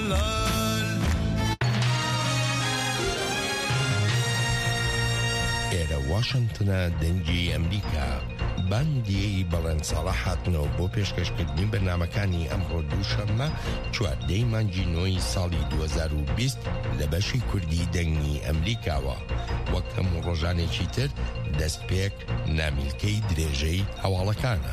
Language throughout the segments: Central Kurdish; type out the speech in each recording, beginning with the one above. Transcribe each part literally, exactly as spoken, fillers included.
الهلال إلى واشنطن دنجي أمريكا باندی بەڵێن ساڵە هاتنەوە بۆ پێشکەشکردنی بەرنامەکانی ئەمڕۆ دووشەممە چواردەی مانگی نۆی ساڵی دوو هەزار و بیست لە بەشی کوردی دەنگی ئەمریکاوە وەک هەموو ڕۆژانێکی تر دەستپێک نامیلکەی درێژەی هەواڵەکانە.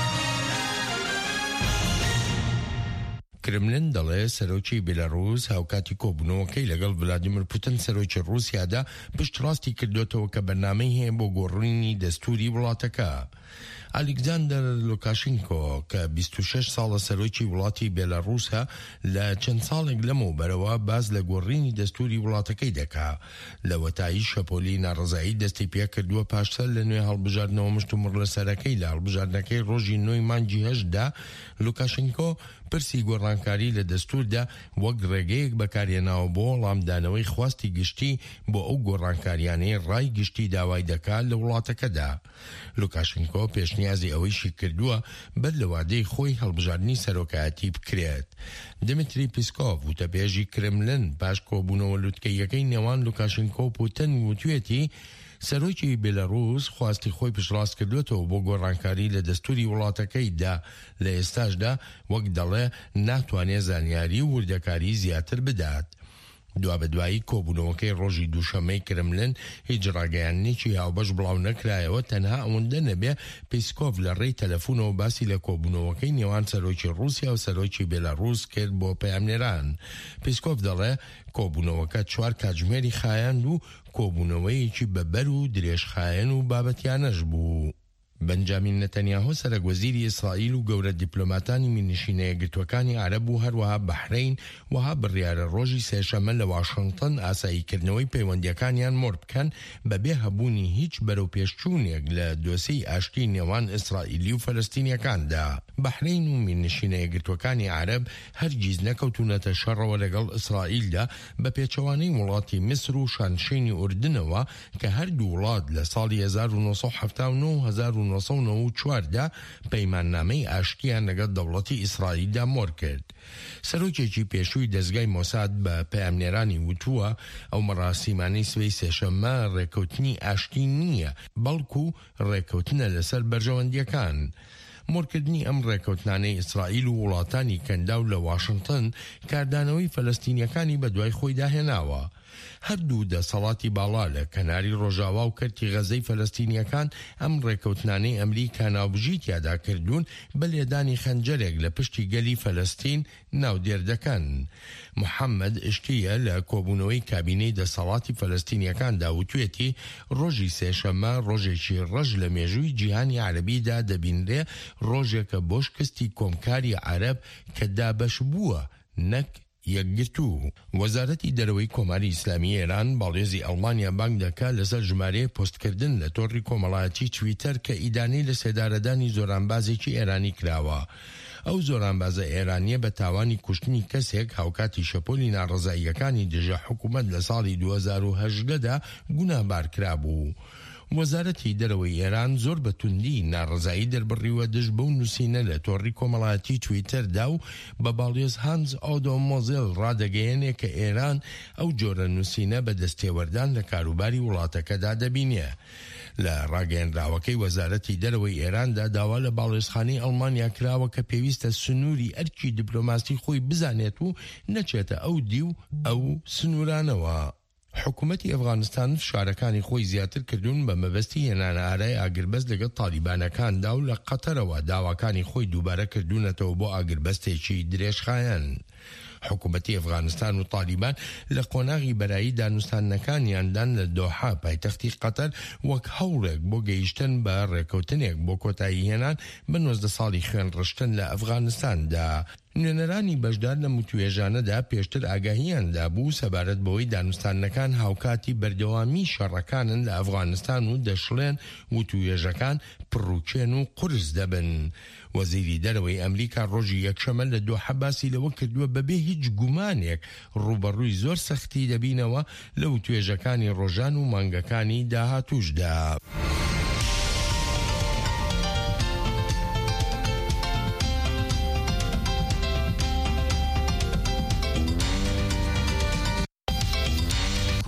کرملن دەڵێ سەرۆکی بێلاڕووس هاوکاتی کۆبوونەوەکەی لەگەڵ ڤلادیمیر پوتین سەرۆکی ڕووسیادا پشتڕاستی کردوێتەوە کە بەرنامەی هەیە بۆ گۆڕینی دەستوری وڵاتەکە. ئالێکزاندەر لوکاشینکۆ کە بیست و شەش ساڵە سەرۆکی وڵاتی بێلاڕووسە لە چەند ساڵێک لەمەوبەرەوە باز لە گۆڕینی دەستوری وڵاتەکەی دەکا. لە وەتایی شەپۆلی ناڕزایی دەستی پێ کردووە پاشتر لە نوێ هەڵبژاردنەوە مشتومڕ لە سەرەکەی لە هەڵبژاردنەکەی ڕۆژی نۆی مانگی هەشتدا لوکاشینکۆ پرسی گۆڕانکاری لە دەستوردا وەک ڕێگەیەک بەکارهێناوە بۆ وەڵامدانەوەی خواستی گشتی بۆ ئەو گۆڕانکاریانەی ڕای گشتی داوای دەکات لە وڵاتەکەدا. لوکاشینکۆ پێشنیازی ئەوەیشی کردووە بەر لە وادەی خۆی هەڵبژاردنی سەرۆکایەتی بکرێت. دمتری پیسکۆڤ وتەبێژی کرملن پاش کۆبوونەوە لوتکەیەکەی نێوان لوکاشینکۆ و پوتین وتوێتی سەرۆکی بێلاڕووس خواستی خۆی پشتڕاست کردوێتەوە بۆ گۆڕانکاری لە دەستوری وڵاتەکەیدا لە ئێستاشدا وەک دەڵێ ناتوانێت زانیاری و وردەکاری زیاتر بدات. دوا بەدوایی کۆبوونەوەکەی ڕۆژی دووشەمەی کرملن هیچ ڕاگەیانێکی هاوبەش بڵاو نەکرایەوە تەنها ئەوەندە نەبێ پیسکۆڤ لە ڕێی تەلەفۆنەوە باسی لە کۆبوونەوەکەی نێوان سەرۆکی ڕووسیا و سەرۆکی بێلاڕووس کرد بۆ پەیامنێران. پیسکۆڤ دەڵێ کۆبوونەوەکە چوار کاتژمێری خایاند و کۆبوونەوەیەکی بەبەر و درێژخایەن و بابەتیانەش بوو. بنجامین نەتەنیاهۆ سەرۆکوەزیری ئیسرائیل و گەورە دیپلۆماتانی مینشینە یەکگرتوەکانی عەرەب و هەروەها بەحرەین وها بڕیارە ڕۆژی سێشەممە لە واشنگتن ئاساییکردنەوەی پەیوەندیەکانیان مۆر بکەن بەبێ هەبوونی هیچ بەرەو پێشچوونێک لە دۆسەی ئاشتی نێوان ئیسرائیلی و فەلەستینیەکاندا. بەحرەین و مینشینە یەکگرتوەکانی عەرەب هەرگیز نەکەوتونەتە شەڕەوە لەگەڵ ئیسرائیلدا بە پێچەوانەی وڵاتی میسر و شانشینی ئوردنەوە کە هەردوو وڵات لە ساڵی هەزار و نۆ سەد و هەفتاد و نۆ و هەزار و نۆ سەد و نۆ و چواردا پەیماننامەی ئاشتیان لەگەڵ دەوڵەتی ئیسرائیلدا مۆر کرد. سەرۆکێکی پێشووی دەستگای مۆساد بە پەیامنێرانی وتووە ئەو مەراسیمانەی سبەی سێشەممە ڕێکەوتنی ئاشتی نییە بەڵکو ڕێکەوتنە لەسەر بەرژەوەندیەکان. مۆرکردنی ئەم ڕێکەوتنانەی ئیسرائیل و وڵاتانی کەندا و لە واشنگتن کاردانەوەی فەلەستینیەکانی بەدوای خۆی داهێناوە. هەردوو دەسەڵاتی باڵا لە کەناری ڕۆژاوا و کەرتی غەزەی فەلەستینیەکان ئەم ڕێکەوتنانەی ئەمریکا ناوبژیتیادا کردوون بە لێدانی خەنجەرێک لە پشتی گەلی فەلەستین ناودێر دەکەن. محەممەد ئشتیە لە کۆبوونەوەی کابینەی دەسەڵاتی فەلەستینیەکاندا وتوێتی ڕۆژی سێشەممە ڕۆژێکی ڕەش لە مێژووی جیهانی عەرەبیدا دەبینرێ ڕۆژێکە بۆ شکستی کۆمکاری عەرەب کە دابەش بووە نەک یەکگرتوو. وەزارەتی دەرەوەی کۆماری ئیسلامی ئێران باڵێزی ئەڵمانیا بانگ دەکات لەسەر ژمارەیە پۆستکردن لە تۆڕی کۆمەڵایەتی تویتەر کە ئیدانەی لە سێدارەدانی زۆرانبازێکی ئێرانی کراوە. ئەو زۆرانبازە ئێرانیە بە تاوانی کوشتنی کەسێک هاوکاتی شەپۆلی ناڕزاییەکانی دژە حکوومەت لە ساڵی دوو هەزار و هەژدەدا گوناهبار کرابوو. وەزارەتی دەرەوەی ئێران زۆر بە توندی ناڕزایی دەربڕیوە دژ بەو نووسینە لە تۆڕی کۆمەڵایەتی تویتەردا و بە باڵێز هانز ئۆدۆمۆزێل ڕادەگەیەنێ کە ئێران ئەو جۆرە نووسینە بە دەستێوەردان لە کاروباری وڵاتەکەدا دەبینێ. لە ڕاگەیەنراوەکەی وەزارەتی دەرەوەی ئێراندا داوا لە باڵێزخانەی ئەڵمانیا کراوە کە پێویستە سنووری ئەرکی دیپلۆماسی خۆی بزانێت و نەچێتە ئەو دی و ئەو سنوورانەوە. حکوومەتی ئەفغانستان فشارەکانی خۆی زیاتر کردوون بە مەبەستی هێنانە ئارای ئاگربەست لەگەڵ تالیبانەکاندا و لە قەتەرەوە داواکانی خۆی دووبارە کردوونەتەوە بۆ ئاگربەستێکی درێژخایەن. حکوومەتی ئەفغانستان و تالیبان لە قۆناغی بەرایی دانوستانەکانیاندان لە دۆحا پایتەختی قەتەر وەک هەوڵێک بۆ گەیشتن بە ڕێکەوتنێک بۆ کۆتایی هێنان بە نۆزدە ساڵی خوێن ڕشتن لە ئەفغانستاندا. نوێنەرانی بەشدار لە متوێژانەدا پێشتر ئاگاهیاندا بوو سەبارەت بەوەی دانوستانەکان هاوکاتی بەردەوامی شەڕەکانن لە ئەفغانستان و دەشڵێن وتوێژەکان پڕوچێن و قورس دەبن. وەزیری دەرەوەی ئەمریکا ڕۆژی یەکشەمە لە دۆحە باسی لەوە کردووە بەبێ هیچ گومانێک ڕوبەڕووی زۆر سەختی دەبینەوە لە وتوێژەکانی ڕۆژان و مانگەکانی داهاتووشدا.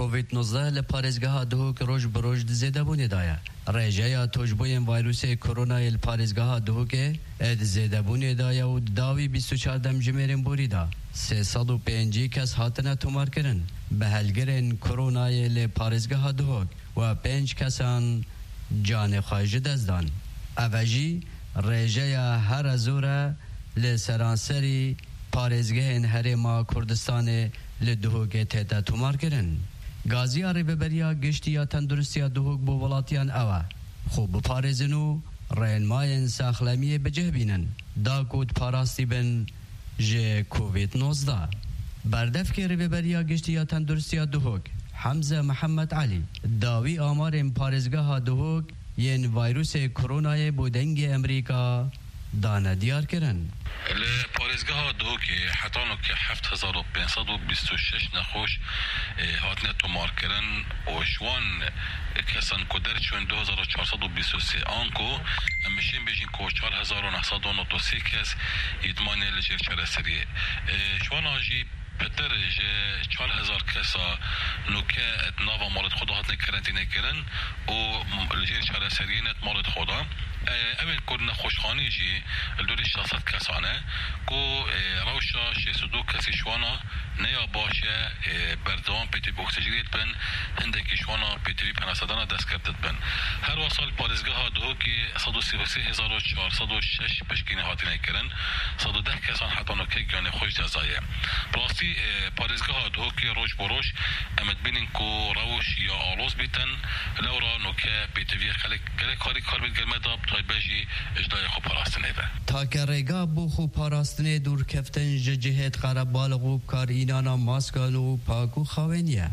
کووید نوزده لپارێزگەها دهۆک ڕۆژ بە ڕۆژ زێدەبوونێدایە. ڕێژەیە تۆژبوویên ڤایرۆسê koronayê li parêzgeha dihokê ê di zêdebûnêdayە û di dawî bîst û çardem jimêrên borî da sê sed û pêncî kes hatine tomarkirin bi helgirên koronayê lê parêzgeha dihok û pênc kesan canê xwe ji dest dan. Ev e jî rêjeya here zor e li seranserî parêzgehên Herêma Kurdistanê li dihokê tête tomarkirin. Gaziya rêveberiya giştiya tendurustiya dihok bo welatiyan ew e xwe biparêzin û rênmayên saxlemiyê bicih bînin da ku parastî bin ji kovid nozda. Berdevkê rêveberiya giştiya tendurustiya dihok Hemze Mihemed Elî dawî amarên parêzgeha dihok yên vayrosê koronayê bo dengê Amerîka dane diyar kirin. li parêzgeha dihokê hetanok heft hezar û pênc sed û bîst û şeş nexweş hatine tomarkirin û ji wan kesan ku derçûn du hezar û çar sed û bîst û sê an ku em mêşin bêjin ku çar hezar û neh sed û nod û sê kes îdmanê li jêr çareseriyê. Ji wan a jî Peter ji çar hezar kesa nuke et nava malet xwe da hatine karantînekirin û li jêr çareseriyê net malet xwe da. Ev ku nexweşxanî jî li dorê şeh sed kesan e ku rewşa şêst û du kesê ji wan a neya baş e berdewam pêtîvî oksijînê bin hindekî ji wan a pêtîvî penasedana destketin bin. Her wasa li parêzgeha dihokê sed û sê û sê hezar û çar sed û şeş piştgînê hatine kirin sed û deh kesan hetanokê giyanê xwe ji ceza ye. Rastî parêzgeha dihokê roj bi roj em dibînin ku rewş ya aloz bîtin lewra nuke pêtîviyê xelek gelek karî kar bê gelme da taybet jî ji dayê xwe parastinê ve. Take rêga bû xwe parastinê dûrkeftin ji cihê qerebalix û karînana maskan û pak û xawên ye.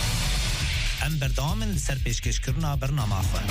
Em berdewam in li ser pêşkêşkirina bernama xwe.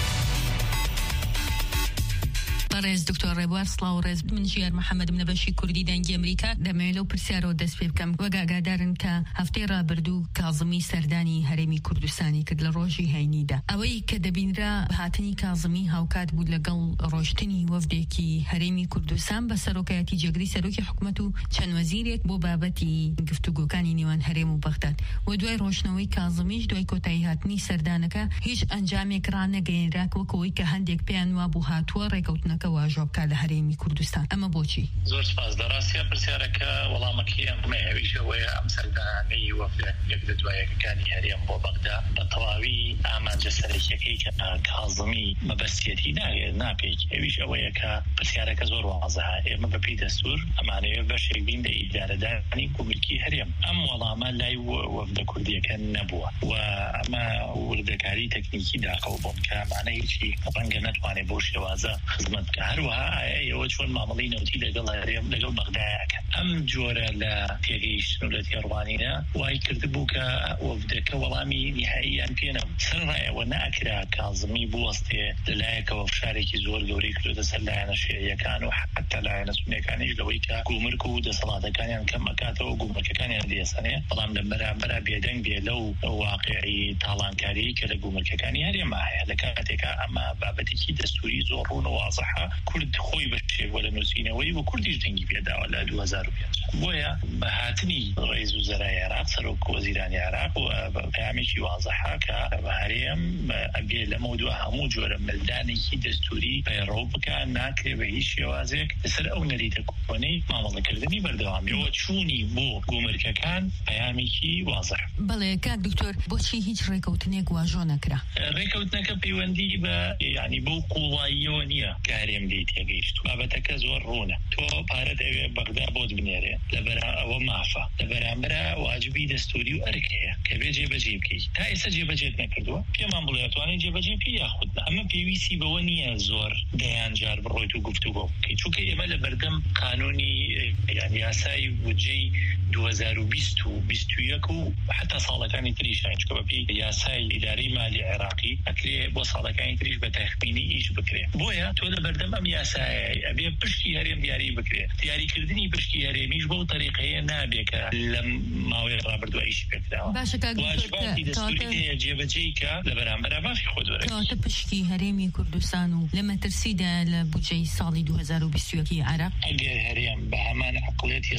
ڕێز دکتۆر ڕێبوار سڵاو ڕێز من ژیار محەممەد منە بەشی کوردی دەنگی ئەمریکا دەمەوێت لەو پرسیارەوە دەست پێ بکەم وەک ئاگادارن کە هەفتەی ڕابردوو کاظمی سەردانی هەرێمی کوردستانی کرد لە ڕۆژی هەینیدا ئەوەی کە دەبینرا هاتنی کاظمی هاوکات بوو لەگەڵ ڕۆشتنی وەفدێکی هەرێمی کوردستان بە سەرۆکایەتی جێگری سەرۆکی حکوومەت و چەند وەزیرێک بۆ بابەتی گفتوگۆکانی نێوان هەرێم و بەغداد و دوای ڕۆشنەوەی کاظمیش دوای کۆتایی هاتنی سەردانەکە هیچ ئەنجامێک ڕانەگەیەنرا وەکەوەی کە هەندێک پێیان وا بوو هاتووە ڕێکەوتنەکە واژۆ بکات لە هەرێمی کوردستان ئەمە بۆچی؟ زۆر سپاس دەڕاستیە پرسیارەکە وەڵامەکەی ئەمە هەویشەوەیە ئەم سەردانەی وەفدە یەک لە دوایەکەکانی هەرێم بۆ بەغدا بە تەواوی ئامانجە سەرەکیەکەی کە کاظمی مەبەستیەتی ناوێت ناپێک هەویش ئەوەیە کە پرسیارەکە زۆر وازەها ئێمە بەپێی دەستور ئەمانەوێت بەشێک بین لە ئیدارەدانی کوملکی هەرێم ئەم وەڵامە لای وەفدە کوردیەکە نەبووە و ئەمە وردەکاری تەکنیکی داخەوە بوون کە ئەمانە هیچی ڕەنگە نەتوانێت بۆ شێوازە خزمەت بکە هەروەها ئێوە چۆن مامەڵەی نەوتی لەگەڵ هەرێم لەگەڵ بەغدایەکە ئەم جۆرە لە تێگەیشتن و لە تێڕوانینە وای کردبوو کە وەفدەکە وەڵامی نهاییان پێ نەبوو سەرڕایەوە ناکرا کاظمی بوەستێ لەلایەکەوە فشارێکی زۆر گەورەی کردوتە سەر لایەنە شێعیەکان و حتا لایەنە سونیەکانیش لەوەی کە گومرگ و دەسەڵاتەکانیان کەم ئەکاتەوە گومرگەکانیان دێسەنێ بەڵام لە بەرامبەر بێدەنگ بێ لەو واقعی تاڵانکاری کە لە گومرگەکانی هەرێمە هەیە لە کاتێکە ئەمە بابەتێکی دەستوری زۆر ڕوون و وازەحە کورد خۆی بەشێک وە لە نووسینەوەی و کوردیش دەنگی پێداوە لە دوو هەزار و پێنج بۆیە بە هاتنی ڕێز وزەرای عێراق سەرۆک وەزیرانی عێراق و پەیامێکی وازەحە کە هەرێم ئەبێ لەمە دووە هەموو جۆرە ملدانێکی دەستوری پەیڕەو بکات ناکرێ بە هیچ شێوازێک لەسەر ئەو نەریتە کۆنەی مامەڵەکردنی بەردەوامیەوە چوونی بۆ گومرگەکان پەیامێکی وازەح. بەڵێ کاک دکتۆر بۆچی هیچ ڕێکەوتنێک واژۆ نەکرا؟ ڕێکەوتنەکە پەیوەندی بە ینی بەو قوڵاییەوە نییە کە هەرێم دێ تێگەیشت بابەتەکە زۆر ڕوونە تۆ پارەت ئەوێ بەغدا بۆت بنێرێ لەبەر ئەوە مافە لە بەرامبەرە واجبی دەستوری و ئەرکەیە کە بێ جێبەجێ بکەیت تا ئێستا جێبەجێت نەکردووە پێمان بڵێ توانێت جێبەجێ پێ یاخود ئەمە پێویستی بەوە نییە زۆر دەیان جار بڕۆیت و گفتوگۆ بکەیت چونکە ئێمە لە بەردەم قانونی یان یاسای بودجەی دوو هەزار و بیست و بیست و یەک و حتا ساڵەکانی تریشان چکە بەپێی یاسای ئیدارەی مالی عێراقی ئەکرێ بۆ ساڵەکانی تریش بە تەخمینی ئیش بکرێ بۆیە تۆ لە بەردەم ئەم یاسایە ئەبێ پشتی هەرێم دیاری بکرێ دیاریکردنی پشتی هەرێمیش بەو طریقەیە نابێ کە لەم ماوەی ڕابردووە ئیش پێکراوە باشە کاک واجباتی دەستوری جێبەجێی کە لە بەرامبەر مافی خۆ دۆرە کەواتە پشتی هەرێمی کوردستان و لە مەترسیدا لە بودجەی ساڵی دوو هەزار و بیست و یەکی عێراق ئەگەر هەرێم بە هەمان عەقڵێتی